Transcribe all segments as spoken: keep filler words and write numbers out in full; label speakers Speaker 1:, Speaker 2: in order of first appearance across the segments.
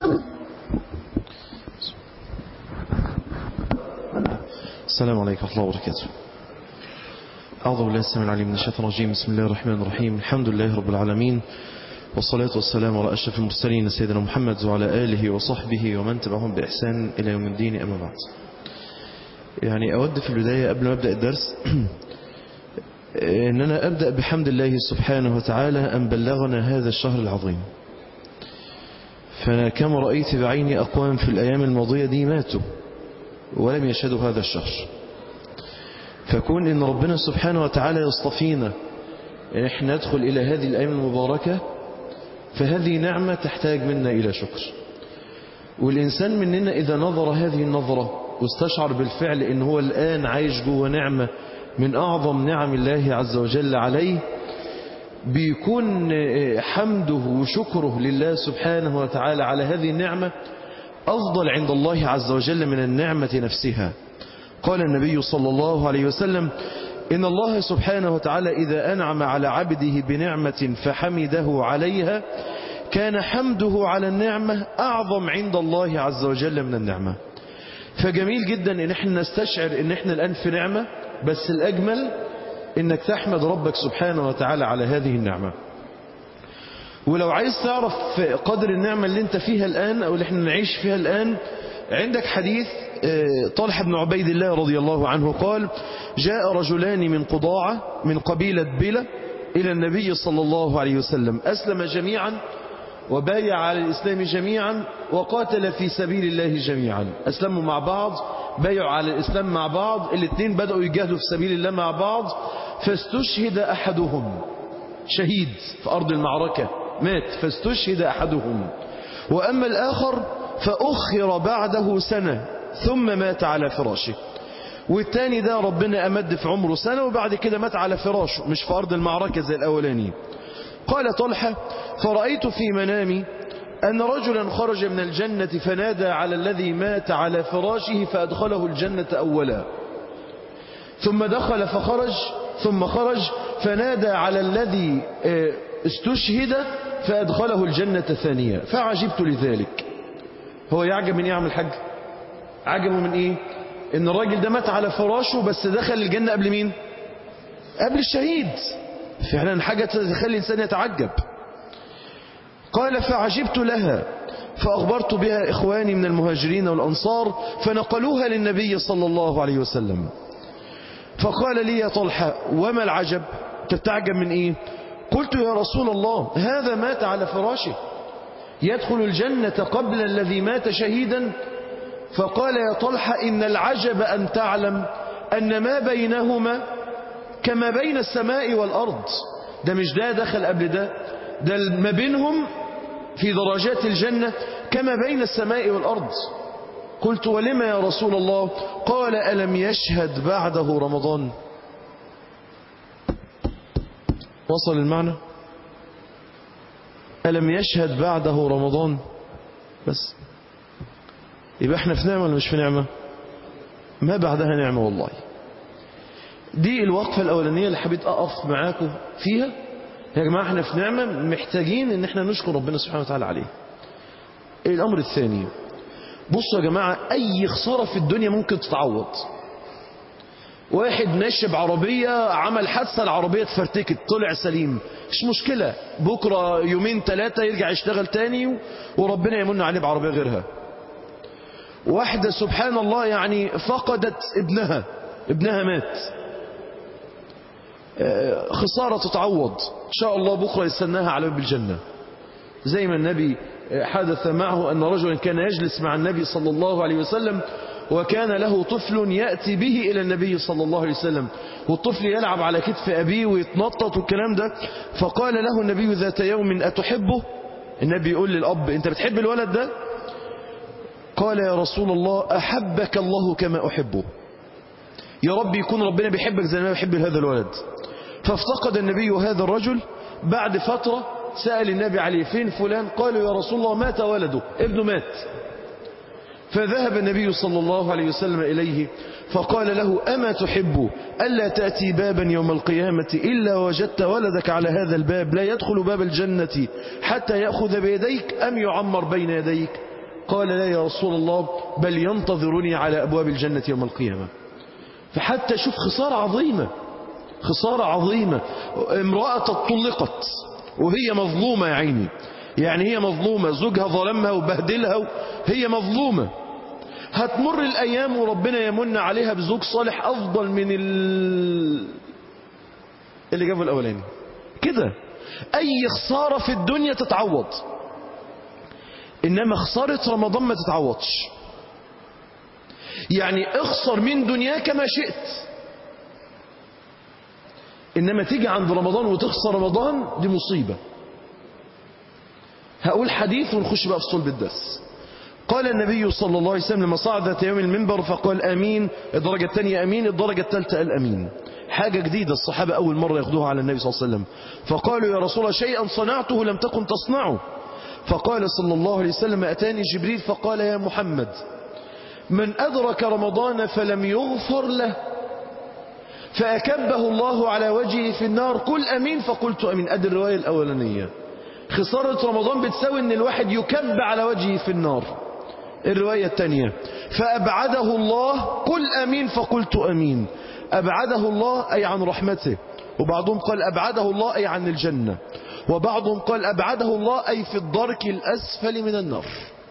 Speaker 1: السلام عليكم ورحمة الله وبركاته. أعوذ بالله السميع العليم من الشيطان الرجيم. بسم الله الرحمن الرحيم. الحمد لله رب العالمين، والصلاة والسلام على أشرف المرسلين سيدنا محمد وعلى آله وصحبه ومن تبعهم بإحسان إلى يوم الدين، أما بعد. يعني أود في البداية قبل ما أبدأ الدرس أن أنا أبدأ بحمد الله سبحانه وتعالى أن بلغنا هذا الشهر العظيم. فأنا كما رأيت بعيني أقوام في الأيام الماضية دي ماتوا ولم يشهدوا هذا الشهر، فكون إن ربنا سبحانه وتعالى يصطفينا إن احنا ندخل إلى هذه الأيام المباركة، فهذه نعمة تحتاج منا إلى شكر. والإنسان مننا إذا نظر هذه النظرة واستشعر بالفعل إن هو الآن عايش جوه نعمة من أعظم نعم الله عز وجل عليه، بيكون حمده وشكره لله سبحانه وتعالى على هذه النعمة أفضل عند الله عز وجل من النعمة نفسها. قال النبي صلى الله عليه وسلم: إن الله سبحانه وتعالى إذا أنعم على عبده بنعمة فحمده عليها كان حمده على النعمة أعظم عند الله عز وجل من النعمة. فجميل جدا إن احنا نستشعر إن احنا الآن في نعمة، بس الأجمل إنك تحمد ربك سبحانه وتعالى على هذه النعمة. ولو عايز تعرف قدر النعمة اللي انت فيها الآن أو اللي احنا نعيش فيها الآن، عندك حديث طلحة بن عبيد الله رضي الله عنه قال: جاء رجلان من قضاعة من قبيلة بلة إلى النبي صلى الله عليه وسلم، أسلم جميعا وبايع على الإسلام جميعا وقاتل في سبيل الله جميعا. أسلموا مع بعض، بايعوا على الإسلام مع بعض، الاثنين بدأوا يجاهدوا في سبيل الله مع بعض، فاستشهد أحدهم، شهيد في أرض المعركة مات، فاستشهد أحدهم. وأما الآخر فأخر بعده سنة ثم مات على فراشه. والتاني ده ربنا أمد في عمره سنة وبعد كده مات على فراشه، مش في أرض المعركة زي الأولاني. قال طلحة: فرأيت في منامي أن رجلا خرج من الجنة فنادى على الذي مات على فراشه فأدخله الجنة أولا، ثم دخل فخرج ثم خرج فنادى على الذي استشهد فأدخله الجنة ثانية، فعجبت لذلك. هو يعجب من إيه يا عم الحاج؟ عجبه من إيه؟ إن الراجل ده مات على فراشه بس دخل الجنة قبل مين؟ قبل الشهيد. فعلا حاجة تخلي الإنسان يتعجب. قال: فعجبت لها فأخبرت بها إخواني من المهاجرين والأنصار فنقلوها للنبي صلى الله عليه وسلم. فقال لي: يا طلحة وما العجب؟ تتعجب من إيه؟ قلت: يا رسول الله هذا مات على فراشه يدخل الجنة قبل الذي مات شهيدا. فقال: يا طلحة إن العجب أن تعلم أن ما بينهما كما بين السماء والأرض. ده مش ده دخل قبل ده، ده ما بينهم في درجات الجنة كما بين السماء والأرض. قلت: ولما يا رسول الله؟ قال: ألم يشهد بعده رمضان؟ وصل المعنى؟ ألم يشهد بعده رمضان؟ بس يبقى احنا في نعمة ولا مش في نعمة؟ ما بعدها نعمة والله. دي الوقفة الأولانية اللي حبيت أقف معاكم فيها. يا جماعة احنا في نعمة محتاجين ان احنا نشكر ربنا سبحانه وتعالى عليه. الأمر الثاني، بصوا يا جماعة، أي خسارة في الدنيا ممكن تتعوض. واحد ماشي بعربية عمل حادثة، العربية اتفرتكت طلع سليم، مش مشكلة، بكرة يومين ثلاثة يرجع يشتغل تاني وربنا يمن عليه بعربية غيرها. واحدة سبحان الله يعني فقدت ابنها، ابنها مات، خسارة تتعوض إن شاء الله، بكرة يستناها على باب الجنة. زي ما النبي حدث معه أن رجلا كان يجلس مع النبي صلى الله عليه وسلم وكان له طفل يأتي به إلى النبي صلى الله عليه وسلم، والطفل يلعب على كتف أبيه ويتنطط والكلام ده. فقال له النبي ذات يوم: أتحبه؟ النبي يقول للأب: أنت بتحب الولد ده؟ قال: يا رسول الله أحبك الله كما أحبه. يا رب يكون ربنا بيحبك زي ما بيحب هذا الولد. فافتقد النبي هذا الرجل. بعد فترة سأل النبي عليه: فين فلان؟ قالوا: يا رسول الله مات ولده، ابنه مات. فذهب النبي صلى الله عليه وسلم إليه فقال له: أما تحب ألا تأتي بابا يوم القيامة إلا وجدت ولدك على هذا الباب لا يدخل باب الجنة حتى يأخذ بيديك أم يعمر بين يديك؟ فقال لا يا رسول الله بل ينتظرني على أبواب الجنة يوم القيامة. فحتى شوف خسارة عظيمة، خسارة عظيمة. امرأة طلقت وهي مظلومة يا عيني، يعني هي مظلومة، زوجها ظلمها وبهدلها، هي مظلومة. هتمر الأيام وربنا يمن عليها بزوج صالح أفضل من ال... اللي جابه الأولاني. كده أي خسارة في الدنيا تتعوض، إنما خسارة رمضان ما تتعوضش. يعني اخسر من دنياك ما شئت، إنما تيجي عند رمضان وتخسر رمضان، دي مصيبة. هقول حديث ونخش بقى في صلب الدرس. قال النبي صلى الله عليه وسلم لما صعد ذات يوم المنبر فقال آمين، الدرجة الثانية آمين، الدرجة الثالثة قال آمين. حاجة جديدة الصحابة أول مرة ياخدوها على النبي صلى الله عليه وسلم. فقالوا يا رسول الله شيئا صنعته لم تكن تصنعه. فقال صلى الله عليه وسلم أتاني جبريل فقال يا محمد من أدرك رمضان فلم يغفر له فأكبه الله على وجهه في النار قل أمين فقلت أمين. أدي الرواية الأولانية. خسارة رمضان بتساوي أن الواحد يكب على وجهه في النار. الرواية الثانية فأبعده الله قل أمين فقلت أمين. أبعده الله أي عن رحمته، وبعضهم قال أبعده الله أي عن الجنة، وبعضهم قال أبعده الله أي في الدرك الأسفل من النار.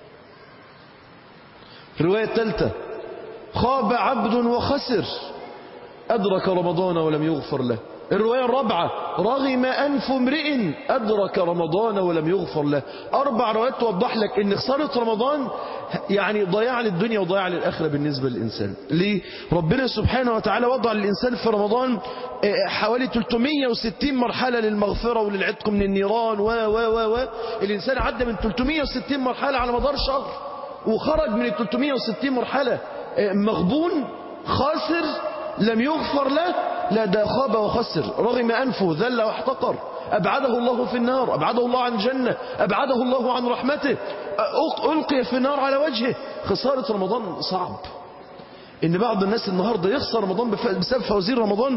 Speaker 1: الرواية الثالثة خاب عبد وخسر أدرك رمضان ولم يغفر له. الرواية الرابعة رغم أنف امرئ أدرك رمضان ولم يغفر له. أربع روايات توضح لك أن خسارة رمضان يعني ضياع للدنيا وضياع للآخرة بالنسبة للإنسان. ليه؟ ربنا سبحانه وتعالى وضع للإنسان في رمضان حوالي ثلاثمائة وستين مرحلة للمغفرة وللعتق من النيران و و و و الإنسان عدى من ثلاثمائة وستين مرحلة على مدار شهر، وخرج من ال ثلاثمائة وستين مرحلة مغبون خاسر لم يغفر له. لا ده خاب وخسر، رغم أنفه ذل واحتقر، أبعده الله في النار، أبعده الله عن الجنة، أبعده الله عن رحمته، ألقي في النار على وجهه. خسارة رمضان صعب. إن بعض الناس النهاردة يخسر رمضان بسبب فوازير رمضان،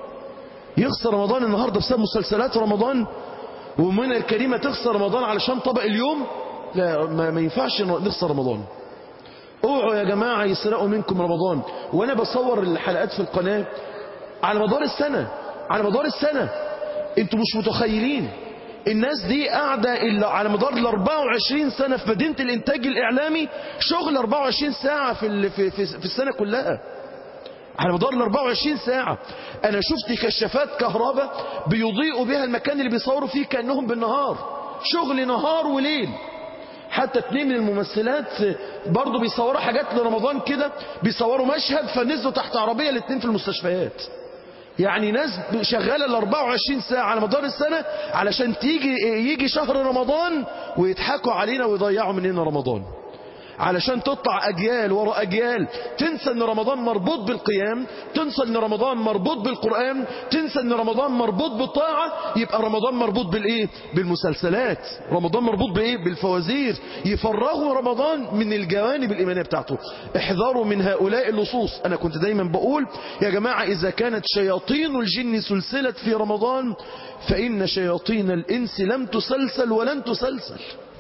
Speaker 1: يخسر رمضان النهاردة بسبب مسلسلات رمضان، ومن الكريمة تخسر رمضان علشان طبق اليوم. لا ما, ما ينفعش نخسر رمضان. اوعوا يا جماعة يسرقوا منكم رمضان. وانا بصور الحلقات في القناة على مدار السنة، على مدار السنة انتوا مش متخيلين الناس دي قاعدة إلا على مدار ال أربعة وعشرين سنة في مدينة الإنتاج الإعلامي، شغل أربعة وعشرين ساعة في, في, في, في السنة كلها، على مدار ال أربعة وعشرين ساعة. أنا شفت كشافات كهرباء بيضيئوا بها المكان اللي بيصوروا فيه كأنهم بالنهار، شغل نهار وليل. حتى اتنين من الممثلات برضو بيصوروا حاجات لرمضان كده، بيصوروا مشهد فنزلوا تحت عربية الاتنين في المستشفيات. يعني ناس شغالة ال أربعة وعشرين ساعة على مدار السنة علشان تيجي يجي شهر رمضان ويضحكوا علينا ويضيعوا مننا رمضان، علشان تطلع أجيال وراء أجيال تنسى أن رمضان مربوط بالقيام، تنسى أن رمضان مربوط بالقرآن، تنسى أن رمضان مربوط بالطاعة. يبقى رمضان مربوط بالإيه؟ بالمسلسلات. رمضان مربوط بإيه؟ بالفوازير. يفرغوا رمضان من الجوانب الإيمانية بتاعته. احذروا من هؤلاء اللصوص. أنا كنت دايما بقول يا جماعة إذا كانت شياطين الجن سلسلت في رمضان فإن شياطين الإنس لم تسلسل ولن تسلسل.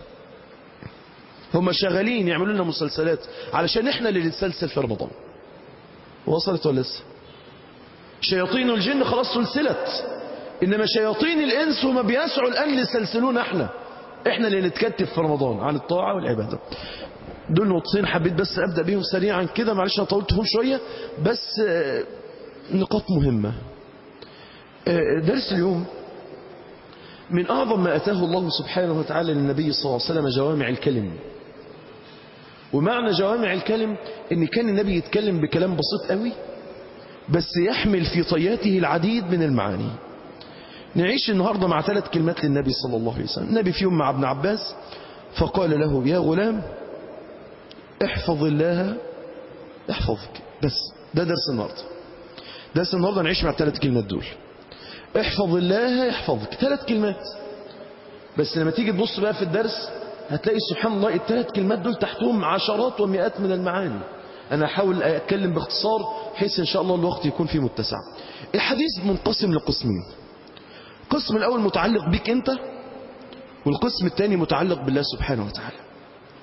Speaker 1: هم شغالين يعملوا لنا مسلسلات علشان احنا اللي نتسلسل في رمضان. وصلت ولا لسه؟ شياطين الجن خلاص سلسلت، انما شياطين الانس هم بيسعوا الان ليسلسلونا احنا، احنا اللي نتكتف في رمضان عن الطاعه والعباده. دول نقطتين حبيت بس ابدا بيهم سريعا كده، معلش انا طولت فيهم شويه بس نقاط مهمه. درس اليوم من اعظم ما اتاه الله سبحانه وتعالى للنبي صلى الله عليه وسلم جوامع الكلم. ومعنى جوامع الكلم ان كان النبي يتكلم بكلام بسيط قوي بس يحمل في طياته العديد من المعاني. نعيش النهاردة مع ثلاث كلمات للنبي صلى الله عليه وسلم. النبي في يوم مع ابن عباس فقال له يا غلام احفظ الله احفظك. بس ده درس النهاردة. درس النهاردة نعيش مع الثلاث كلمات دول. احفظ الله يحفظك، ثلاث كلمات بس. لما تيجي تبص بقى في الدرس هتلاقي سبحان الله الثلاث كلمات دول تحتهم عشرات ومئات من المعاني. أنا أحاول أتكلم باختصار بحيث إن شاء الله الوقت يكون فيه متسع. الحديث منقسم لقسمين. القسم الأول متعلق بك أنت، والقسم الثاني متعلق بالله سبحانه وتعالى.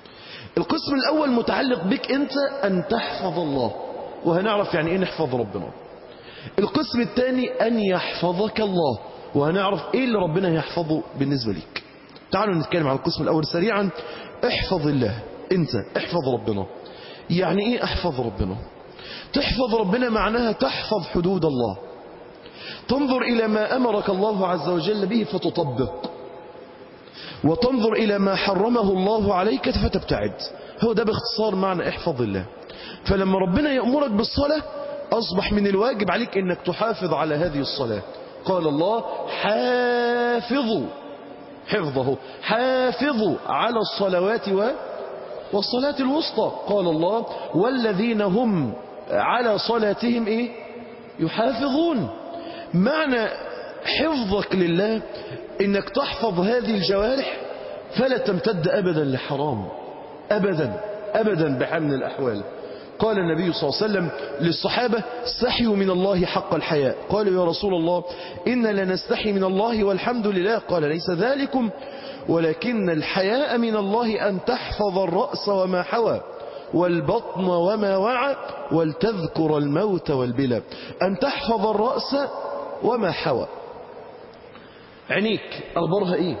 Speaker 1: القسم الأول متعلق بك أنت أن تحفظ الله، وهنعرف يعني إيه نحفظ ربنا. القسم الثاني أن يحفظك الله، وهنعرف إيه اللي ربنا يحفظه بالنسبة لك. تعالوا نتكلم عن القسم الأول سريعا. احفظ الله، أنت احفظ ربنا. يعني إيه احفظ ربنا؟ تحفظ ربنا معناها تحفظ حدود الله، تنظر إلى ما أمرك الله عز وجل به فتطبق، وتنظر إلى ما حرمه الله عليك فتبتعد. هو ده باختصار معنى احفظ الله. فلما ربنا يأمرك بالصلاة أصبح من الواجب عليك أنك تحافظ على هذه الصلاة. قال الله حافظوا، حفظه حافظوا على الصلوات والصلاة الوسطى. قال الله والذين هم على صلاتهم إيه؟ يحافظون. معنى حفظك لله إنك تحفظ هذه الجوارح فلا تمتد أبدا لحرام، أبدا أبدا بحال من الأحوال. قال النبي صلى الله عليه وسلم للصحابة استحيوا من الله حق الحياء. قالوا يا رسول الله إن لنستحي من الله والحمد لله. قال ليس ذلكم ولكن الحياء من الله أن تحفظ الرأس وما حوى والبطن وما وعى ولتذكر الموت والبلى. أن تحفظ الرأس وما حوى. عينيك أخبارها إيه؟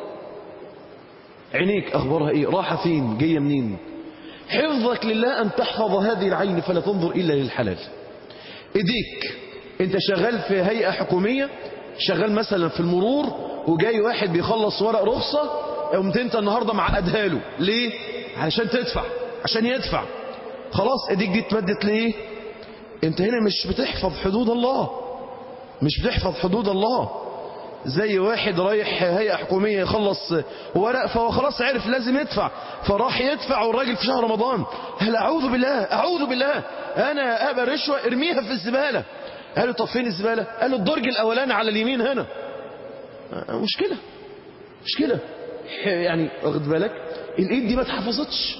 Speaker 1: عينيك أخبارها إيه؟ راحة فين؟ جاية منين؟ حفظك لله أن تحفظ هذه العين فلا تنظر إلا للحلال. إيديك أنت شغال في هيئة حكومية، شغال مثلا في المرور، وجاي واحد بيخلص ورق رخصة، قمت أنت النهاردة معقدها له. ليه؟ علشان تدفع، عشان يدفع. خلاص إيديك دي اتمدت ليه؟ أنت هنا مش بتحفظ حدود الله، مش بتحفظ حدود الله. زي واحد رايح هيئة حكومية يخلص ورق، فهو خلاص عرف لازم يدفع، فراح يدفع والراجل في شهر رمضان هل أعوذ بالله أعوذ بالله أنا أقبل رشوة ارميها في الزبالة. قال له طب فين الزبالة؟ قال له الدرج الأولاني على اليمين هنا. مشكلة مشكلة يعني، واخد بالك؟ الإيد دي ما اتحفظتش،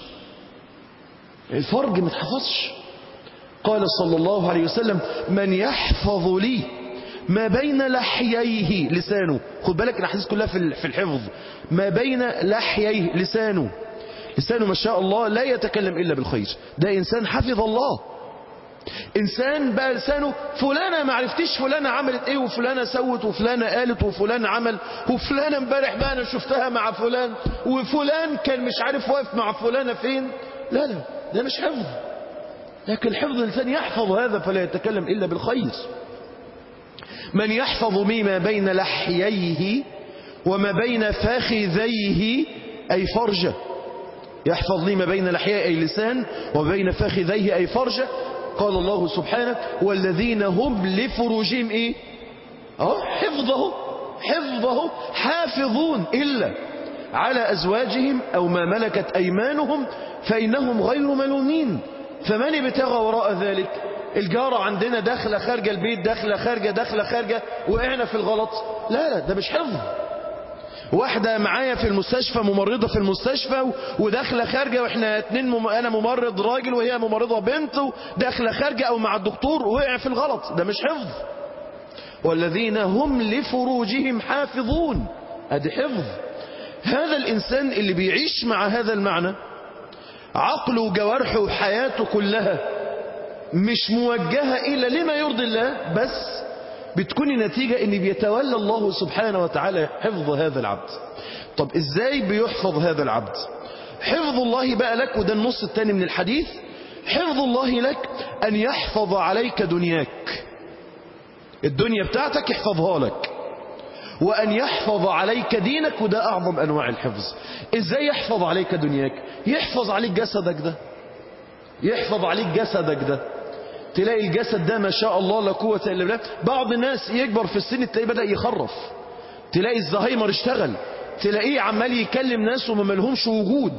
Speaker 1: الفرج ما اتحفظش. قال صلى الله عليه وسلم من يحفظ لي ما بين لحييه لسانه. خد بالك الأحاديث كلها في الحفظ. ما بين لحييه لسانه، لسانه ما شاء الله لا يتكلم إلا بالخير، ده إنسان حفظ الله. إنسان بقى لسانه فلانة ما عرفتيش فلانة عملت إيه وفلانة سوت وفلانة قالت وفلان عمل وفلانة امبارح بقى أنا شفتها مع فلان وفلان كان مش عارف واقف مع فلانة فين. لا لا ده مش حفظ. لكن حفظ الإنسان يحفظ هذا فلا يتكلم إلا بالخير. من يحفظ ما بين لحييه وما بين فخذيه أي فرجه. يحفظ لي ما بين لحييه أي لسان وبين فخذيه أي فرجه. قال الله سبحانه والذين هم لفروجهم إيه؟ أه حفظه حفظه حافظون إلا على أزواجهم أو ما ملكت أيمانهم فإنهم غير ملومين. فمن ابتغى وراء ذلك؟ الجارة عندنا داخلة خارجة البيت، داخلة خارجة داخلة خارجة، وقعنا في الغلط. لا لا ده مش حفظ. واحدة معايا في المستشفى، ممرضة في المستشفى وداخلة خارجة، واحنا اتنين مم... انا ممرض راجل وهي ممرضة بنت، وداخلة خارجة او مع الدكتور وقع في الغلط، ده مش حفظ. والذين هم لفروجهم حافظون، ادي حفظ. هذا الانسان اللي بيعيش مع هذا المعنى عقله وجوارحه وحياته كلها مش موجهة إلا لما يرضي الله، بس بتكون النتيجة إن بيتولى الله سبحانه وتعالى حفظ هذا العبد. طب إزاي بيحفظ هذا العبد؟ حفظ الله بقى لك، وده النص الثاني من الحديث، حفظ الله لك أن يحفظ عليك دنياك، الدنيا بتاعتك يحفظها لك، وأن يحفظ عليك دينك، وده أعظم أنواع الحفظ. إزاي يحفظ عليك دنياك؟ يحفظ عليك جسدك ده، يحفظ عليك جسدك ده. تلاقي الجسد ده ما شاء الله لا قوة إلا بالله، بعض الناس يكبر في السن تلاقيه بدأ يخرف، تلاقي الزهايمر اشتغل، تلاقيه عمال يكلم ناس وما ملهمش وجود.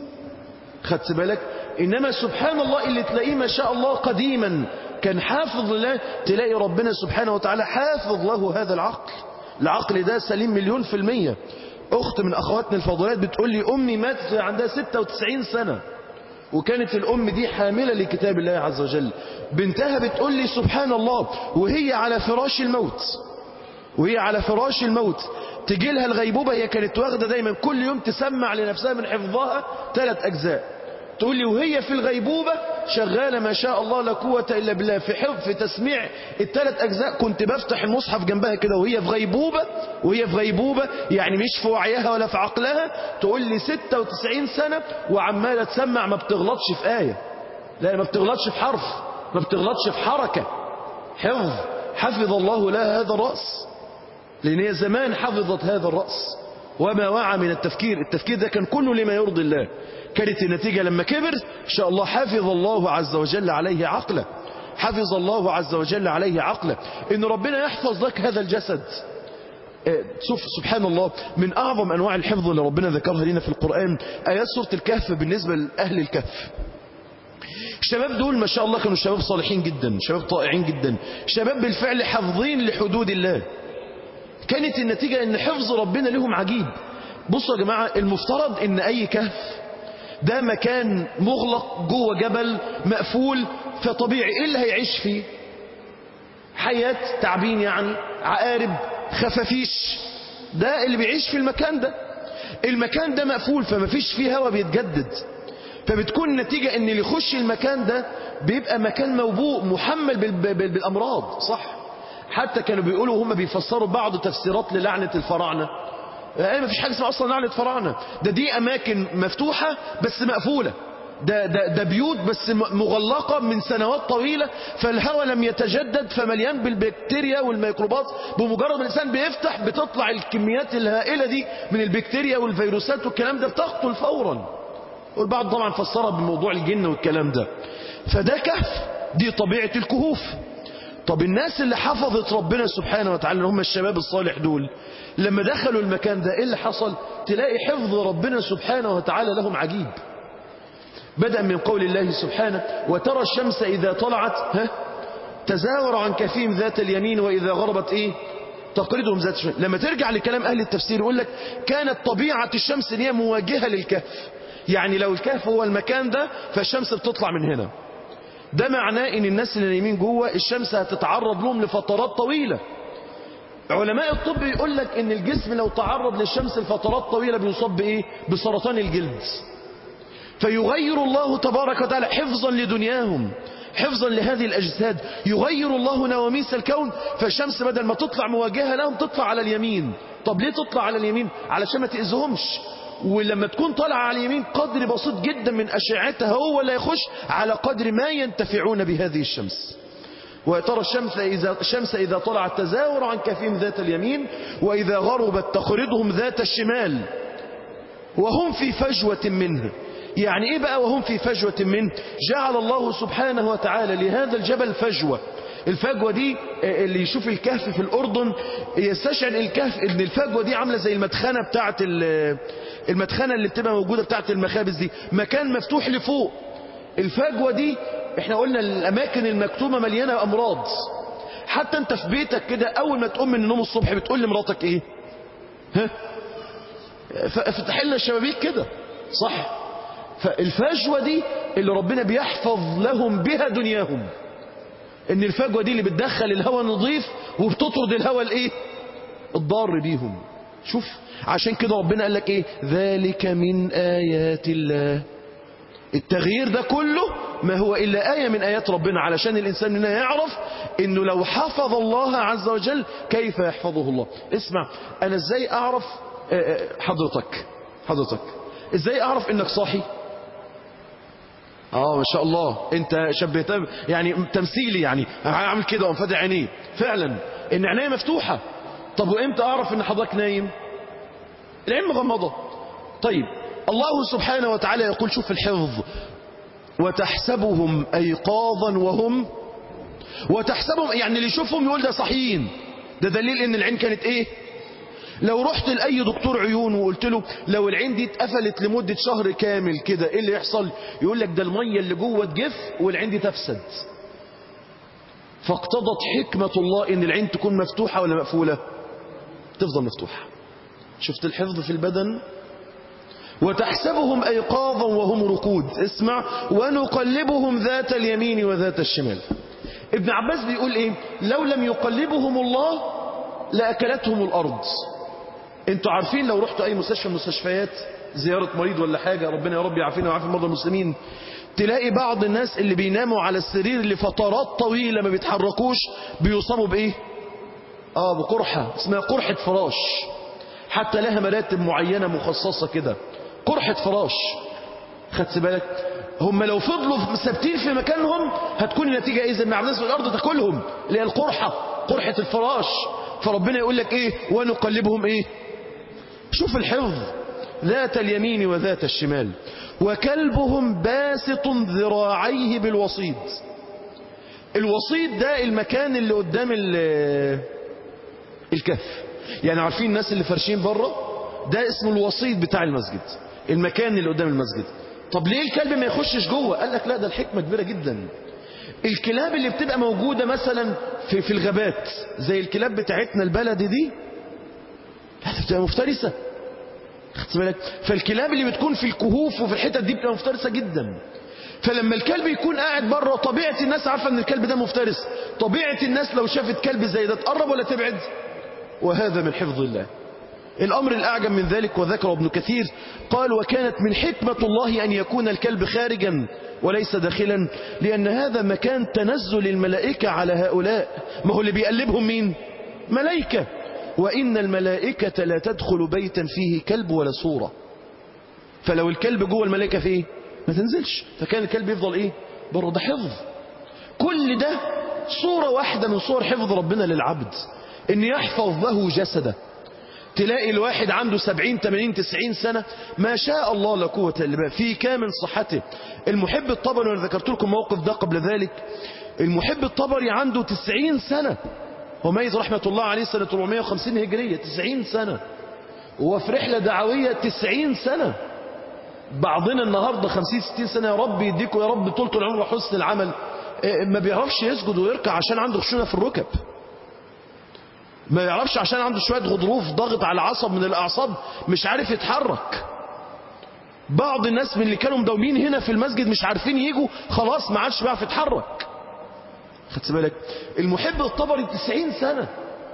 Speaker 1: خدت بالك؟ إنما سبحان الله اللي تلاقيه ما شاء الله قديما كان حافظ لله، تلاقي ربنا سبحانه وتعالى حافظ له هذا العقل. العقل ده سليم مليون في المية. أخت من أخواتنا الفاضلات بتقول لي أمي ماتت عندها ستة وتسعين سنة، وكانت الأم دي حاملة لكتاب الله عز وجل. بنتها بتقول لي سبحان الله وهي على فراش الموت، وهي على فراش الموت تجي لها الغيبوبة. هي كانت واخدة دايما كل يوم تسمع لنفسها من حفظها ثلاث أجزاء، تقول لي وهي في الغيبوبة شغالة ما شاء الله لا قوة إلا بالله في حفظ في تسميع الثلاث أجزاء. كنت بفتح المصحف جنبها كده وهي في غيبوبة، وهي في غيبوبة يعني مش في وعيها ولا في عقلها. تقول لي ستة وتسعين سنة وعمالة تسمع، ما بتغلطش في آية، لا ما بتغلطش في حرف، ما بتغلطش في حركة. حفظ حفظ الله لها هذا الرأس، لأن هي زمان حفظت هذا الرأس وما وعى من التفكير. التفكير ده كان كله لما يرضي الله. كانت النتيجة لما كبر إن شاء الله حفظ الله عز وجل عليه عقله، حفظ الله عز وجل عليه عقله. إن ربنا يحفظ لك هذا الجسد. شوف سبحان الله، من أعظم أنواع الحفظ اللي ربنا ذكرها لنا في القرآن آيات سورة الكهف بالنسبة لأهل الكهف. الشباب دول ما شاء الله كانوا شباب صالحين جدا، شباب طائعين جدا، شباب بالفعل حافظين لحدود الله. كانت النتيجة ان حفظ ربنا لهم عجيب. بصوا يا جماعة، المفترض ان اي كهف ده مكان مغلق جوه جبل مقفول، فطبيعي ايه اللي هيعيش فيه؟ حياة تعبين يعني، عقارب، خفافيش، ده اللي بيعيش في المكان ده. المكان ده مقفول فما فيش فيه هواء بيتجدد، فبتكون النتيجة ان اللي يخش المكان ده بيبقى مكان موبوء محمل بالامراض. صح؟ حتى كانوا بيقولوا هم بيفسروا بعض تفسيرات للعنة الفراعنة، يعني ما فيش حاجة اسمها اصلا لعنة فراعنة، ده دي اماكن مفتوحة بس مقفولة، ده, ده, ده بيوت بس مغلقة من سنوات طويلة، فالهواء لم يتجدد، فمليان بالبكتيريا والميكروبات. بمجرد ما الانسان بيفتح بتطلع الكميات الهائلة دي من البكتيريا والفيروسات والكلام ده، بتقتل فورا. والبعض طبعا فسرها بموضوع الجن والكلام ده. فده كهف، دي طبيعة الكهوف. طب الناس اللي حفظت ربنا سبحانه وتعالى، هم الشباب الصالح دول، لما دخلوا المكان ده ايه اللي حصل؟ تلاقي حفظ ربنا سبحانه وتعالى لهم عجيب. بدأ من قول الله سبحانه: وترى الشمس إذا طلعت ها تزاور عن كفيهم ذات اليمين وإذا غربت إيه تقرضهم ذات الشمال. لما ترجع لكلام أهل التفسير يقول لك كانت طبيعة الشمس هي مواجهة للكهف، يعني لو الكهف هو المكان ده فالشمس بتطلع من هنا. ده معناه ان الناس اللي نايمين جوه الشمس هتتعرض لهم لفترات طويلة. علماء الطب يقول لك ان الجسم لو تعرض للشمس لفترات طويلة بيصاب بايه؟ بسرطان الجلد. فيغير الله تبارك وتعالى حفظا لدنياهم، حفظا لهذه الأجساد، يغير الله نواميس الكون، فالشمس بدل ما تطلع مواجهة لهم تطلع على اليمين. طب ليه تطلع على اليمين؟ علشان ما تأذهمش. ولما تكون طالعة على اليمين قدر بسيط جدا من أشعتها هو لا يخش على قدر ما ينتفعون بهذه الشمس. وترى الشمس إذا, الشمس إذا طلعت تزاور عن كفهم ذات اليمين وإذا غربت تقرضهم ذات الشمال وهم في فجوة منه. يعني إيه بقى وهم في فجوة منه؟ جعل الله سبحانه وتعالى لهذا الجبل فجوة. الفجوة دي اللي يشوف الكهف في الأردن يستشعر الكهف ان الفجوة دي عاملة زي المدخنة بتاعت المدخنة اللي بتبقى موجودة بتاعت المخابز دي، مكان مفتوح لفوق. الفجوة دي احنا قلنا الأماكن المكتومة مليانة أمراض. حتى انت في بيتك كده أول ما تقوم من النوم الصبح بتقول لمراتك ايه؟ ها؟ فتح لنا الشبابيك كده، صح؟ فالفجوة دي اللي ربنا بيحفظ لهم بها دنياهم، ان الفجوة دي اللي بتدخل الهواء النظيف وبتطرد الهواء الايه الضار بيهم. شوف عشان كده ربنا قال لك ايه؟ ذلك من آيات الله. التغيير ده كله ما هو إلا آية من آيات ربنا، علشان الإنسان هنا يعرف انه لو حفظ الله عز وجل كيف يحفظه الله. اسمع، انا ازاي اعرف حضرتك حضرتك ازاي اعرف انك صاحي؟ اه ما شاء الله انت شبهت يعني تمثيلي، يعني هعمل كده وانفتح عينيه فعلا ان عينيه مفتوحة. طب وامتى اعرف ان حضرتك نايم؟ العين مغمضة. طيب الله سبحانه وتعالى يقول شوف الحفظ: وتحسبهم ايقاظا وهم وتحسبهم يعني اللي يشوفهم يقول ده صحيين، ده دليل ان العين كانت ايه؟ لو رحت لأي دكتور عيون وقلت له لو العين دي اتقفلت لمدة شهر كامل كده ايه اللي يحصل؟ يقول لك ده المية اللي جوه تجف والعين دي تفسد. فاقتضت حكمة الله ان العين تكون مفتوحة ولا مقفولة؟ تفضل مفتوحة. شفت الحفظ في البدن؟ وتحسبهم أيقاظا وهم رقود. اسمع: ونقلبهم ذات اليمين وذات الشمال. ابن عباس بيقول ايه؟ لو لم يقلبهم الله لأكلتهم الأرض. انتوا عارفين لو رحتوا اي مستشفى من المستشفيات زيارة مريض ولا حاجة، ربنا يا رب يعافينا ويعافي مرضى المسلمين، تلاقي بعض الناس اللي بيناموا على السرير لفترات طويلة ما بيتحركوش بيصابوا بإيه؟ آه بقرحة اسمها قرحة فراش، حتى لها مراتب معينة مخصصة كده، قرحة فراش. خدت بالك؟ هم لو فضلوا ثابتين في مكانهم هتكون النتيجة إيه؟ زي ما عبدالناس الأرض تاكلهم، اللي هي القرحة، قرحة الفراش. فربنا يقول لك إيه؟ ونقلبهم إيه؟ شوف الحفظ، ذات اليمين وذات الشمال، وكلبهم باسط ذراعيه بالوصيد. الوصيد ده المكان اللي قدام الكهف، يعني عارفين الناس اللي فرشين بره ده اسمه الوصيد بتاع المسجد، المكان اللي قدام المسجد. طب ليه الكلب ما يخشش جوه؟ قال لك لا، ده الحكمة كبيرة جدا. الكلاب اللي بتبقى موجودة مثلا في, في الغابات زي الكلاب بتاعتنا البلدي دي بتبقى مفترسة، خدت بالك؟ فالكلاب اللي بتكون في الكهوف وفي الحتت دي بتبقى مفترسة جدا. فلما الكلب يكون قاعد بره، طبيعة الناس عارفة ان الكلب ده مفترس، طبيعة الناس لو شافت كلب زي ده تقرب ولا تبعد؟ وهذا من حفظ الله. الأمر الأعجب من ذلك، وذكر ابن كثير قال: وكانت من حكمة الله أن يكون الكلب خارجا وليس داخلا، لأن هذا مكان تنزل الملائكة على هؤلاء. ما هو اللي بيقلبهم مين؟ ملائكة. وإن الملائكة لا تدخل بيتا فيه كلب ولا صورة، فلو الكلب جوه الملائكة فيه ما تنزلش، فكان الكلب يفضل إيه؟ بره. ده حفظ. كل ده صورة واحدة من صور حفظ ربنا للعبد، إن يحفظ له جسده. تلاقي الواحد عنده سبعين ثمانين تسعين سنة ما شاء الله لا قوة إلا بالله، في كامل صحته. المحب الطبري، وانا ذكرت لكم موقف ده قبل ذلك، المحب الطبري عنده تسعين سنة، هميز رحمة الله عليه سنة أربعمائة وخمسين هجرية، تسعين سنة، وفي رحلة دعوية تسعين سنة. بعضنا النهاردة خمسين ستين سنة، يا رب يديكم يا رب طولة العمر وحسن العمل، ما بيعرفش يسجد ويركع عشان عنده خشونة في الركب، ما يعرفش عشان عنده شوية غضروف ضغط على عصب من الأعصاب مش عارف يتحرك. بعض الناس من اللي كانوا مداومين هنا في المسجد مش عارفين يجوا، خلاص ما عادش بيعرف يتحرك. خدت بالك؟ المحب الطبري تسعين سنة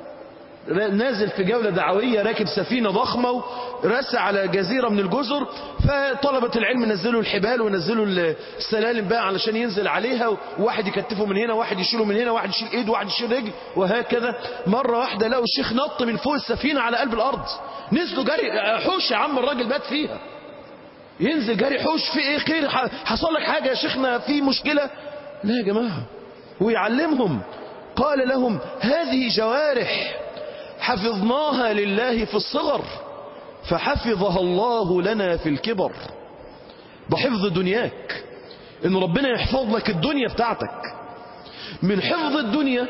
Speaker 1: نازل في جولة دعوية، راكب سفينة ضخمة ورسى على جزيرة من الجزر، فطلبة العلم نزلوا الحبال ونزلوا السلالم بقى علشان ينزل عليها، وواحد يكتفه من هنا، واحد يشيله من هنا، واحد يشيل ايد، واحد يشيل رجل، وهكذا. مرة واحدة لقوا الشيخ نط من فوق السفينة على قلب الأرض، نزلوا جري: حوش يا عم الراجل بات فيها. ينزل جري: حوش في ايه؟ خير؟ حصل لك حاجة يا شيخنا؟ في مشكلة؟ لا يا جماعة. ويعلمهم، قال لهم: هذه جوارح حفظناها لله في الصغر فحفظها الله لنا في الكبر. بحفظ دنياك، ان ربنا يحفظ لك الدنيا بتاعتك. من حفظ الدنيا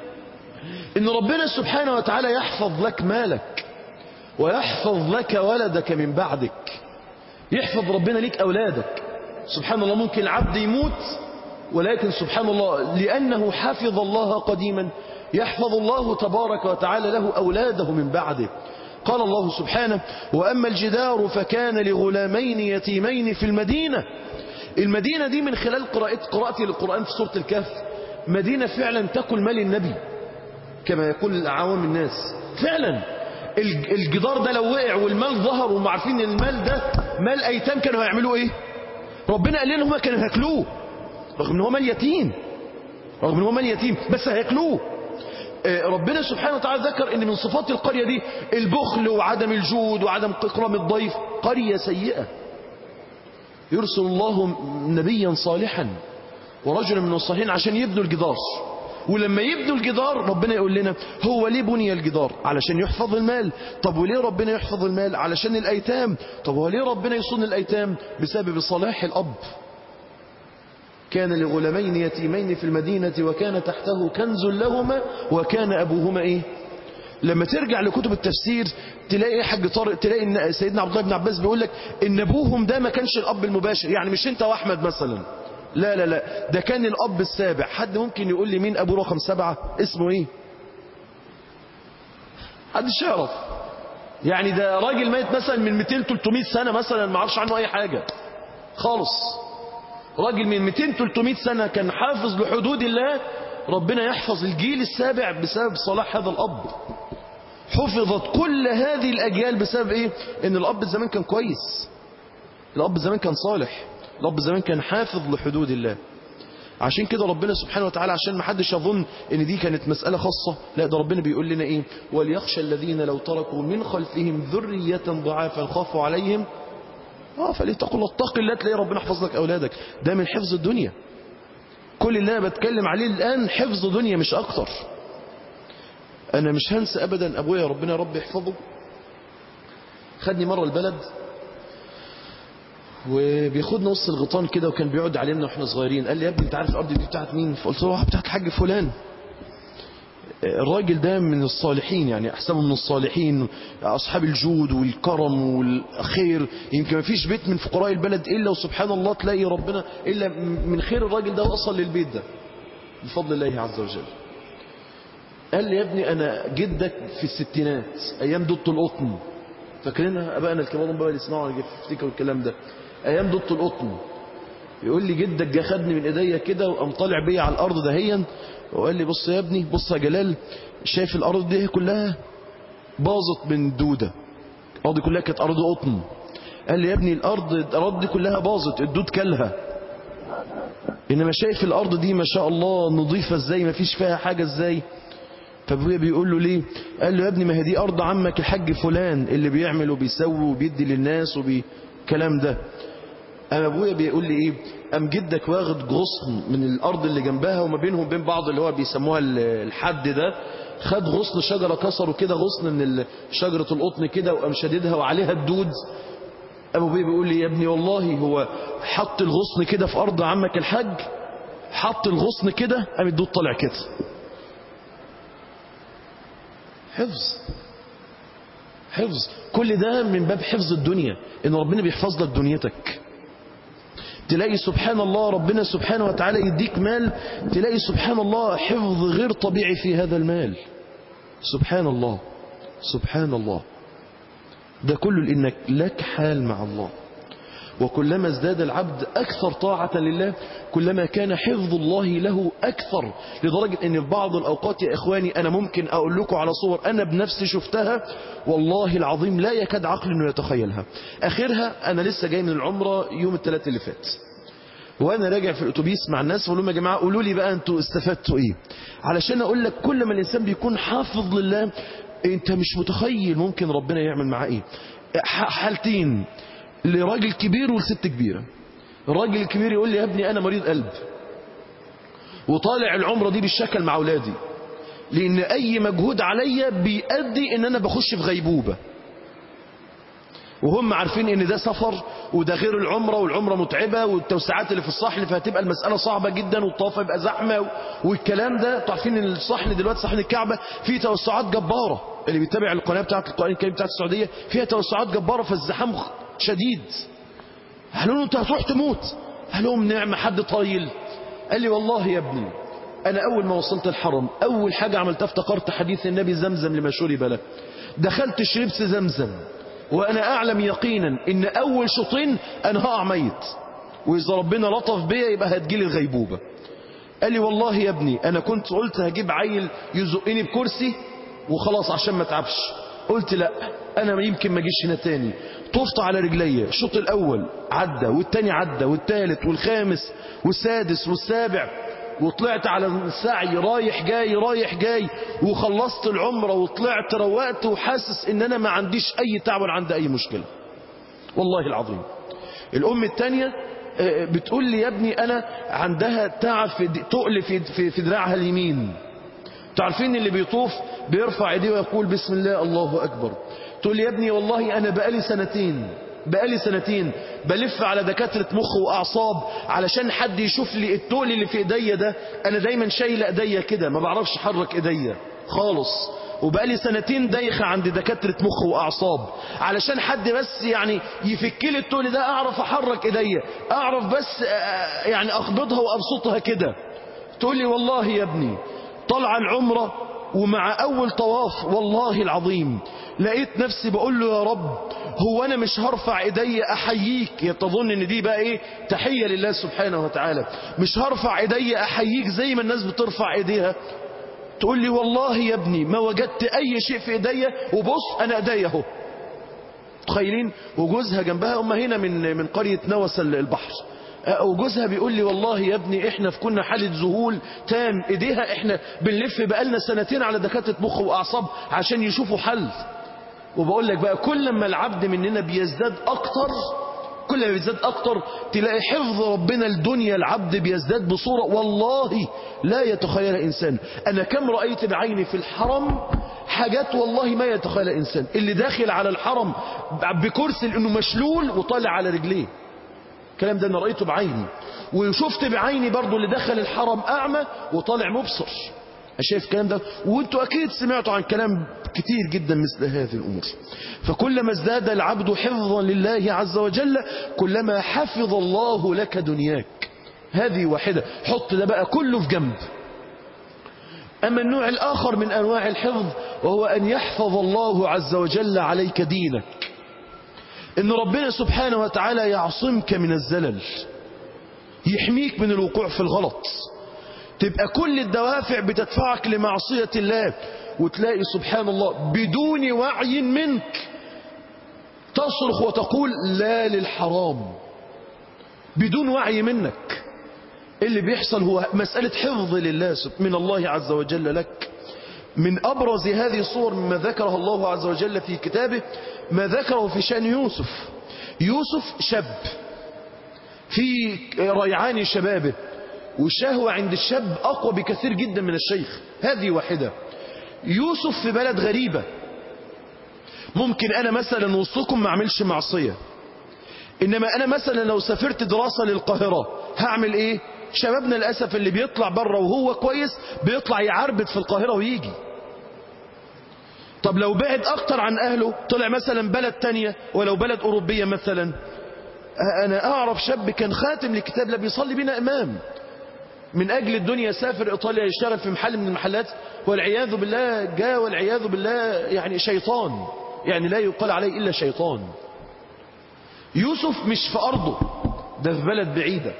Speaker 1: ان ربنا سبحانه وتعالى يحفظ لك مالك ويحفظ لك ولدك من بعدك. يحفظ ربنا ليك أولادك. سبحان الله، ممكن العبد يموت ولكن سبحان الله لأنه حفظ الله قديما يحفظ الله تبارك وتعالى له أولاده من بعده. قال الله سبحانه: وأما الجدار فكان لغلامين يتيمين في المدينة. المدينة دي من خلال قراءة قراءتي للقرآن في سورة الكهف، مدينة فعلا تأكل مال النبي كما يقول عوام الناس. فعلا الجدار ده لو وقع والمال ظهر وهم عارفين ان المال ده مال أيتام، كانوا هيعملوا ايه؟ ربنا قال لنا هم كانوا هياكلوه، رغم ان هو مال يتيم، رغم ان هو مال يتيم بس هياكلوه. ربنا سبحانه وتعالى ذكر ان من صفات القرية دي البخل وعدم الجود وعدم إكرام الضيف. قرية سيئة يرسل الله نبيا صالحا ورجلا من الصالحين عشان يبنوا الجدار. ولما يبنوا الجدار ربنا يقول لنا: هو ليه بني الجدار؟ علشان يحفظ المال. طب وليه ربنا يحفظ المال؟ علشان الأيتام. طب وليه ربنا يصون الأيتام؟ بسبب صلاح الأب. كان لغلامين يتيمين في المدينة وكان تحته كنز لهما وكان أبوهما إيه؟ لما ترجع لكتب التفسير تلاقي حاج طارق، تلاقي سيدنا عبد الله بن عباس بيقول لك إن أبوهم ده ما كانش الأب المباشر، يعني مش أنت وأحمد مثلا، لا لا لا، ده كان الأب السابع. حد ممكن يقول لي مين أبو رقم سبعة؟ اسمه إيه؟ محدش يعرف. يعني ده راجل ميت مثلا من مئتين ثلاثمائة سنة مثلا، ما عرفش عنه أي حاجة خالص. راجل من مئتين ثلاثمائة سنة كان حافظ لحدود الله، ربنا يحفظ الجيل السابع بسبب صلاح هذا الأب. حفظت كل هذه الأجيال بسبب إيه؟ إن الأب زمان كان كويس، الأب زمان كان صالح، الأب زمان كان حافظ لحدود الله. عشان كده ربنا سبحانه وتعالى عشان ما حدش يظن ان دي كانت مسألة خاصة، لا ده ربنا بيقول لنا ايه؟ وليخشى الذين لو تركوا من خلفهم ذرية ضعافا خافوا عليهم اه فليتقوا الله. اتق الله تلاقي ربنا حفظ لك اولادك. ده من حفظ الدنيا. كل اللي انا بتكلم عليه الان حفظ دنيا مش اكتر. انا مش هنسى ابدا ابويا ربنا رب يحفظه، خدني مرة البلد وبياخدنا نص الغيطان كده وكان بيقعد علينا واحنا صغيرين. قال لي يا ابني انت عارف الارض دي بتاعت مين؟ فقلت له بتاعت الحاج فلان. الراجل ده من الصالحين، يعني احسبه من الصالحين، اصحاب الجود والكرم والخير. يمكن ما فيش بيت من فقراء البلد الا وسبحان الله تلاقي ربنا الا من خير الراجل ده وصل للبيت ده بفضل الله عز وجل. قال لي يا ابني انا جدك في الستينات ايام دوت القطن، فاكرينها ابائنا الكبار بقى اللي يسمعوا يفتكروا الكلام ده، ايام دوت القطن. يقول لي جدك جه خدني من ايديا كده وقام طالع بيا على الارض دهيا وقال لي بص يا ابني، بص يا جلال، شايف الارض دي كلها باظت من دوده، الارض دي كلها كانت ارض قطن. قال لي يا ابني الارض الارض دي كلها باظت، الدود كلها، انما شايف الارض دي ما شاء الله نظيفه ازاي، ما فيش فيها حاجه ازاي. فابويا بيقول له ليه؟ قال له يا ابني ما هي دي ارض عمك الحاج فلان اللي بيعمل وبيسوي وبيدي للناس وبالكلام ده. اما ابويا بيقول لي ايه؟ ام جدك واخد غصن من الارض اللي جنبها وما بينهم وبين بعض اللي هو بيسموها الحد ده، خد غصن شجره كسروا كده غصن من شجره القطن كده وقام شددها وعليها الدود. ابو ابويا بيقول لي يا ابني والله هو حط الغصن كده في ارض عمك الحاج، حط الغصن كده قام الدود طالع كده. حفظ حفظ كل ده من باب حفظ الدنيا، ان ربنا بيحفظ لك دنيتك. تلاقي سبحان الله ربنا سبحانه وتعالى يديك مال، تلاقي سبحان الله حفظ غير طبيعي في هذا المال. سبحان الله سبحان الله. ده كله لأنك لك حال مع الله. وكلما ازداد العبد أكثر طاعة لله كلما كان حفظ الله له أكثر، لدرجة أن في بعض الأوقات يا إخواني أنا ممكن أقول لكم على صور أنا بنفسي شفتها والله العظيم لا يكاد عقل أنه يتخيلها. آخرها أنا لسه جاي من العمرة يوم الثلاث اللي فات، وأنا راجع في الأتوبيس مع الناس بقول لهم يا جماعة قولوا لي بقى أنتوا استفدتوا إيه، علشان أقول لك كل ما الإنسان بيكون حافظ لله أنت مش متخيل ممكن ربنا يعمل معاه إيه. حالتين، لراجل كبير ولست كبيرة. الراجل الكبير يقول لي يا ابني أنا مريض قلب وطالع العمرة دي بالشكل مع أولادي، لأن أي مجهود عليا بيؤدي إن أنا بخش في غيبوبة، وهم عارفين إن ده سفر وده غير العمرة، والعمرة متعبة والتوسعات اللي في الصحن فهتبقى المسألة صعبة جدا والطواف يبقى زحمة والكلام ده. تعرفين إن الصحن دلوقتي صحن الكعبة فيه توسعات جبارة، اللي بيتابع القناة بتاعت القرآن الكريم بتاعت السعودية فيها توسعات جبارة فالزحام شديد. قالوا له انت هتروح تموت. قال لهم نعم حد طايل. قال لي والله يا ابني انا اول ما وصلت الحرم اول حاجة عملتها افتكرت حديث النبي زمزم لما شرب له، دخلت شربت زمزم وانا اعلم يقينا ان اول شوطين انا هقع ميت، واذا ربنا لطف بيا يبقى هتجيلي الغيبوبة. قال لي والله يا ابني انا كنت قلت هجيب عيل يزقني بكرسي وخلاص عشان ما اتعبش، قلت لا انا يمكن ما اجيش هنا تاني. طفت على رجلي، الشوط الاول عدى والتاني عدى والتالت والخامس والسادس والسابع، وطلعت على السعي رايح جاي رايح جاي وخلصت العمرة وطلعت روقت وحاسس ان انا ما عنديش اي تعب ولا عندي اي مشكلة والله العظيم. الام التانية بتقول لي يا ابني انا عندها تعب في تقل في, في, في دراعها اليمين. تعرفين اللي بيطوف بيرفع ايديه ويقول بسم الله الله اكبر. تقول لي يا ابني والله انا بقالي سنتين بقالي سنتين بلف على دكاترة مخ واعصاب علشان حد يشوف لي التقل اللي في ايديا ده، انا دايما شايله ايديا كده ما بعرفش احرك ايديا خالص، وبقالي سنتين دايخه عند دكاترة مخ واعصاب علشان حد بس يعني يفك لي التقل ده اعرف احرك ايديا، اعرف بس يعني اقبضها وابسطها كده. تقول لي والله يا ابني طلع العمرة ومع اول طواف والله العظيم لقيت نفسي بقول له يا رب هو انا مش هرفع ايدي احييك، يتظن ان دي بقى ايه تحية لله سبحانه وتعالى، مش هرفع ايدي احييك زي ما الناس بترفع ايديها. تقول لي والله يا ابني ما وجدت أي شيء في إيديا، وبص أنا إيديا اهو. تخيلين؟ وجوزها جنبها، هم هنا من من قرية نوس البحر، وجوزها بيقول لي والله يا ابني احنا في كنا حالة ذهول تام، ايديها احنا بنلف بقالنا سنتين على دكاترة مخ واعصاب عشان يشوفوا حل. وبقول لك بقى كل ما العبد مننا بيزداد اكتر، كل ما بيزداد اكتر تلاقي حفظ ربنا الدنيا العبد بيزداد بصورة والله لا يتخيل انسان. انا كم رأيت بعيني في الحرم حاجات والله ما يتخيل انسان، اللي داخل على الحرم بكرسي لانه مشلول وطالع على رجليه. الكلام ده انا رأيته بعيني، وشفت بعيني برضو اللي دخل الحرم اعمى وطالع مبصر. شايف الكلام ده؟ وانتوا اكيد سمعتوا عن كلام كتير جدا مثل هذه الامور. فكلما ازداد العبد حفظا لله عز وجل كلما حفظ الله لك دنياك. هذه واحدة، حط ده بقى كله في جنب. اما النوع الاخر من انواع الحفظ وهو ان يحفظ الله عز وجل عليك دينك، ان ربنا سبحانه وتعالى يعصمك من الزلل، يحميك من الوقوع في الغلط، تبقى كل الدوافع بتدفعك لمعصية الله، وتلاقي سبحان الله بدون وعي منك تصرخ وتقول لا للحرام بدون وعي منك. اللي بيحصل هو مسألة حفظ لله من الله عز وجل لك. من أبرز هذه الصور مما ذكرها الله عز وجل في كتابه ما ذكره في شأن يوسف. يوسف شاب في ريعان شبابه، والشهوة عند الشاب أقوى بكثير جدا من الشيخ. هذه واحدة. يوسف في بلد غريبة، ممكن أنا مثلا وسطكم ما أعملش معصية، إنما أنا مثلا لو سافرت دراسة للقاهرة هعمل إيه؟ شبابنا للأسف اللي بيطلع بره وهو كويس بيطلع يعربد في القاهرة ويجي. طب لو بعد أكتر عن أهله طلع مثلا بلد تانية ولو بلد أوروبية مثلا، أنا أعرف شاب كان خاتم لكتاب لا بيصلي بنا إمام، من أجل الدنيا سافر إيطاليا يشتغل في محل من المحلات، والعياذ بالله جاء والعياذ بالله يعني شيطان، يعني لا يقال عليه إلا شيطان. يوسف مش في أرضه، ده في بلد بعيدة.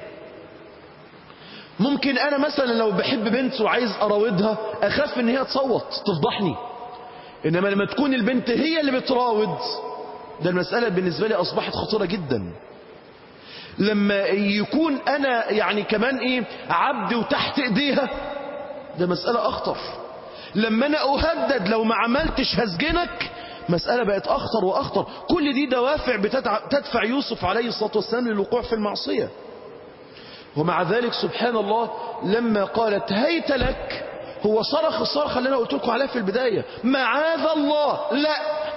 Speaker 1: ممكن أنا مثلا لو بحب بنت وعايز أراودها أخاف إن هي تصوت تفضحني، إنما لما تكون البنت هي اللي بتراود، ده المسألة بالنسبة لي أصبحت خطيرة جدا. لما يكون أنا يعني كمان إيه عبد وتحت إيديها، ده مسألة أخطر. لما أنا أهدد لو ما عملتش هسجنك، مسألة بقت أخطر وأخطر. كل دي دوافع بتدفع يوسف عليه الصلاة والسلام للوقوع في المعصية. ومع ذلك سبحان الله لما قالت هيت لك، هو صرخ الصرخة اللي أنا قلت لكم عليها في البداية، معاذ الله. لا،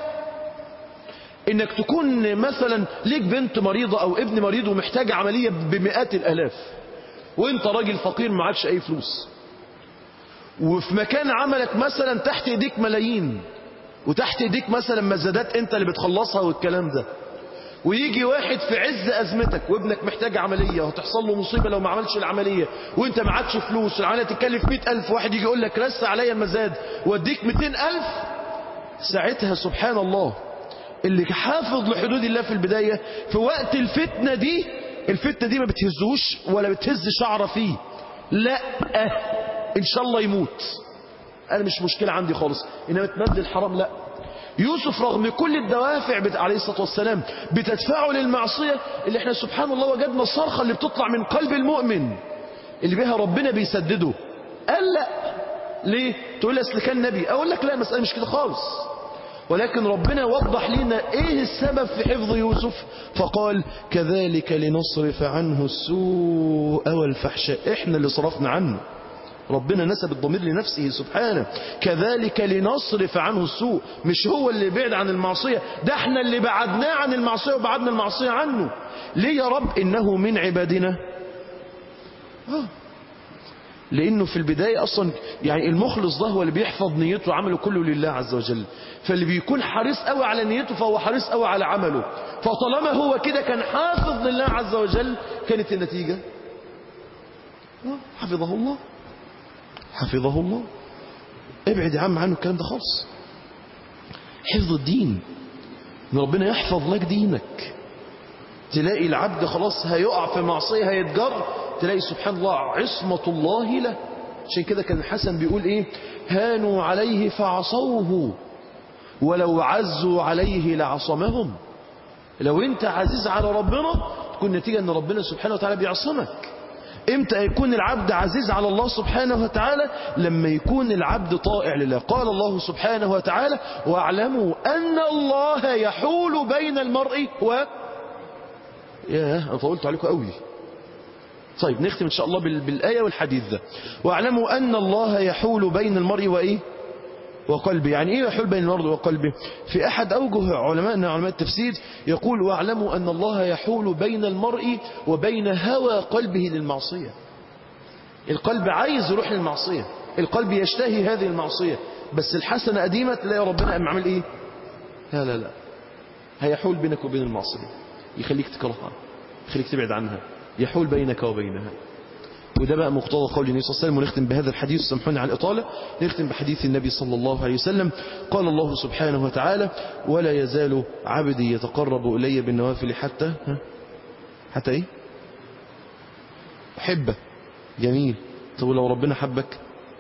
Speaker 1: إنك تكون مثلا ليك بنت مريضة أو ابن مريض ومحتاج عملية بمئات الآلاف، وإنت راجل فقير معكش أي فلوس، وفي مكان عملك مثلا تحت إيديك ملايين، وتحت إيديك مثلا مزادات أنت اللي بتخلصها والكلام ده، ويجي واحد في عز أزمتك وابنك محتاج عملية وهتحصل له مصيبة لو ما عملش العملية، وانت معكش فلوس، العملية تتكلف مئة ألف، واحد يجي يقول لك رس عليا المزاد واديك مئتين ألف، ساعتها سبحان الله اللي حافظ لحدود الله في البداية في وقت الفتنة دي، الفتنة دي ما بتهزوش ولا بتهز شعره فيه، لا إن شاء الله يموت، أنا مش مشكلة عندي خالص، إنما تمد الحرام لا. يوسف رغم كل الدوافع عليه الصلاة والسلام بتدفعه للمعصية، اللي احنا سبحان الله وجدنا الصرخة اللي بتطلع من قلب المؤمن اللي بها ربنا بيسدده، قال لا. ليه؟ تقول لي أصل كان نبي، أقول لك لا، مسألة مش كده خالص، ولكن ربنا وضح لنا ايه السبب في حفظ يوسف، فقال كذلك لنصرف عنه السوء والفحشاء. احنا اللي صرفنا عنه، ربنا نسب الضمير لنفسه سبحانه، كذلك لنصرف عنه السوء، مش هو اللي بعد عن المعصية، ده احنا اللي بعدناه عن المعصية وبعدنا المعصية عنه. ليه يا رب؟ إنه من عبادنا. آه. لأنه في البداية أصلا يعني المخلص ده هو اللي بيحفظ نيته وعمله كله لله عز وجل، فاللي بيكون حريص قوي على نيته فهو حريص قوي على عمله، فطالما هو كده كان حافظ لله عز وجل، كانت النتيجة حفظه الله، حفظه الله. ابعد يا عم عنه الكلام ده خالص. حفظ الدين، ان ربنا يحفظ لك دينك، تلاقي العبد خلاص هيقع في معصية هيتجر، تلاقي سبحان الله عصمة الله له. عشان كده كان الحسن بيقول ايه؟ هانوا عليه فعصوه ولو عزوا عليه لعصمهم. لو انت عزيز على ربنا تكون نتيجة ان ربنا سبحانه وتعالى بيعصمك. امتى يكون العبد عزيز على الله سبحانه وتعالى؟ لما يكون العبد طائع لله. قال الله سبحانه وتعالى واعلموا ان الله يحول بين المرء و ياه انا طولت عليكم قوي. طيب نختم ان شاء الله بالآية والحديث ده. واعلموا ان الله يحول بين المرء وايه وقلبه. يعني ايه يحول بين المرء وقلبه؟ في احد اوجه علماءنا علماء التفسير يقول واعلموا ان الله يحول بين المرء وبين هوى قلبه للمعصية. القلب عايز يروح للمعصية، القلب يشتهي هذه المعصية، بس الحسنة قديمة تلاقي ربنا قام عامل ايه؟ لا لا لا هيحول بينك وبين المعصية، يخليك تكرهها، يخليك تبعد عنها، يحول بينك وبينها. وده بقى مقتضى قول النبي صلى الله عليه وسلم. ونختم بهذا الحديث، سامحوني على الإطالة، نختم بحديث النبي صلى الله عليه وسلم. قال الله سبحانه وتعالى ولا يزال عبدي يتقرب إلي بالنوافل حتى ها حتى ايه أحبه. جميل. طب لو ربنا حبك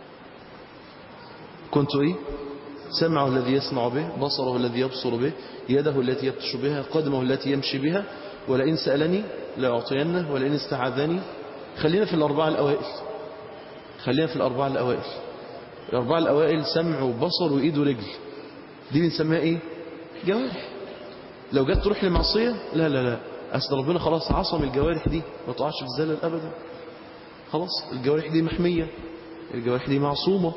Speaker 1: كنت ايه؟ سمعه الذي يسمع به، بصره الذي يبصر به، يده التي يبطش بها، قدمه التي يمشي بها، ولئن سألني لأعطينه، ولئن استعاذني. خلينا في الأربعة الأوائل، خلينا في الأربعة الأوائل. الأربعة الأوائل سمع وبصر وإيد ورجل، دي بنسميها إيه؟ جوارح. لو جت تروح لمعصية لا لا لا أصل ربنا خلاص عصم الجوارح دي ما تقعش في الزلل أبدا. خلاص الجوارح دي محمية، الجوارح دي معصومة.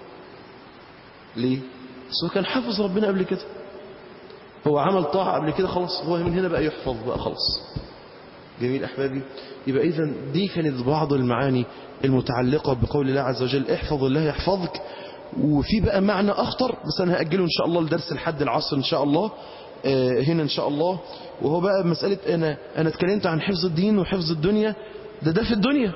Speaker 1: ليه؟ بس هو كان حافظ ربنا قبل كده، هو عمل طاعة قبل كده، خلاص هو من هنا بقى يحفظ بقى خلاص. جميل أحبابي. يبقى إذا دي كانت بعض المعاني المتعلقة بقول الله عز وجل احفظ الله يحفظك. وفي بقى معنى أخطر بس أنا هأجله إن شاء الله لدرس الحد العصر إن شاء الله آه هنا إن شاء الله. وهو بقى مسألة أنا أنا اتكلمت عن حفظ الدين وحفظ الدنيا، ده ده في الدنيا.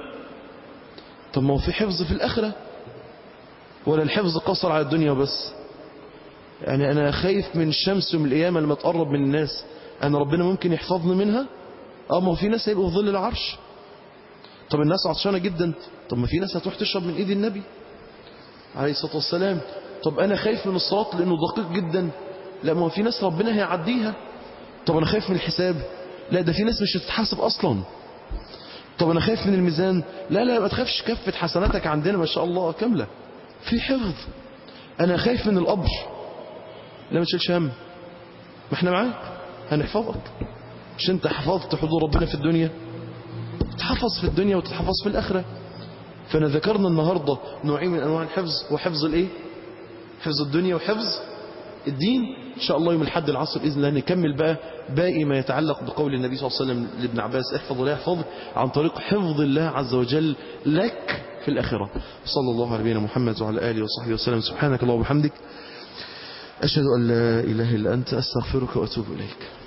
Speaker 1: طب ما هو في حفظ في الآخرة، ولا الحفظ قصر على الدنيا وبس؟ يعني أنا خايف من الشمس ومن القيامة لما تقرب من الناس، أنا ربنا ممكن يحفظني منها. اه ما هو في ناس هيبقوا في ظل العرش. طب الناس عطشانة جدا، طب ما في ناس هتروح تشرب من ايد النبي عليه الصلاة والسلام. طب انا خايف من الصراط لانه دقيق جدا، لا ما هو في ناس ربنا هيعديها. طب انا خايف من الحساب، لا ده في ناس مش هتتحاسب اصلا. طب انا خايف من الميزان، لا لا ما تخافش، كفة حسناتك عندنا ما شاء الله كاملة في حفظ. انا خايف من القبر، لا ما تشيلش هم، ما احنا معاك هنحفظك. مش انت حفظت حضور ربنا في الدنيا، تحفظ في الدنيا وتتحفظ في الآخرة. فانا ذكرنا النهاردة نوعين من أنواع الحفظ، وحفظ الايه؟ حفظ الدنيا وحفظ الدين. إن شاء الله يوم الحد العصر بإذن الله نكمل بقى باقي ما يتعلق بقول النبي صلى الله عليه وسلم لابن عباس احفظ ولا يحفظ، عن طريق حفظ الله عز وجل لك في الآخرة. صلى الله على نبينا محمد وعلى آله وصحبه وسلم. سبحانك اللهم وبحمدك أشهد أن لا إله إلا أنت أستغفرك وأتوب إليك.